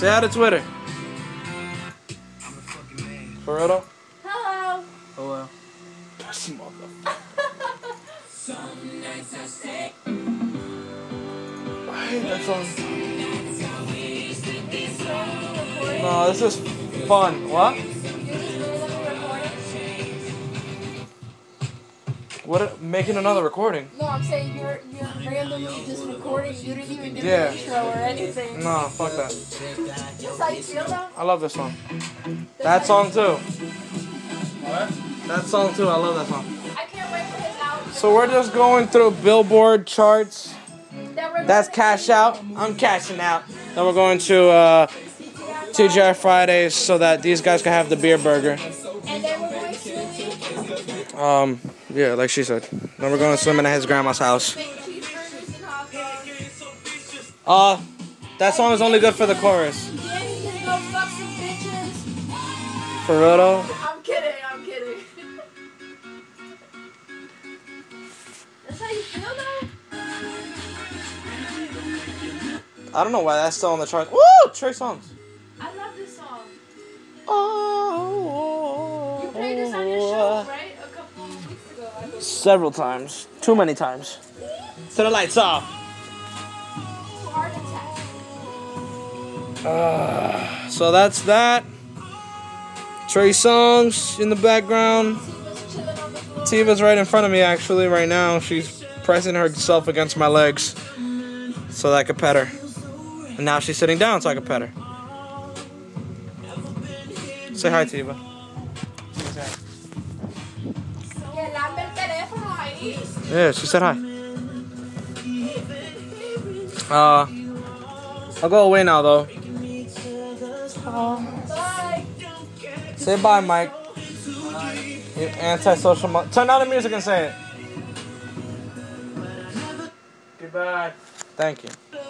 Say hi to Twitter. For real though? Hello. Hello. This motherfucker. I hate that song. No, this is fun. What? What? Making another recording? No, I'm saying you're randomly just recording. You didn't even give Yeah. an intro or anything. No, fuck that. That's how you feel though? I love this song. That song too. What? That song too. I love that song. I can't wait for his album. So we're just going through Billboard charts. That's cash out. I'm cashing out. Then we're going to TGI Fridays so that these guys can have the beer burger. And then we're going swimming. Yeah, like she said. Then we're going swimming at his grandma's house. Big cheeseburgers and hot dogs. That song is only good for the chorus. Danny can go fuck some bitches. For real though? I'm kidding. That's how you feel though? I don't know why that's still on the charts. Woo! Trey Songz. I love this song. Oh. You played this on your show, right? A couple weeks ago, I believe. Several times. Too many times. To the lights off. Heart attack. So that's that. Trey Songz in the background. Tiva's chilling on the floor. Tiva's right in front of me actually right now. She's pressing herself against my legs so that I could pet her. And now she's sitting down so I can pet her. Say hi, Tiva. Que lambe el teléfono ahí. Yeah, she said hi. I'll go away now though. Bye. Say bye, Mike. You anti-social. Turn down the music and say it. Goodbye. Thank you.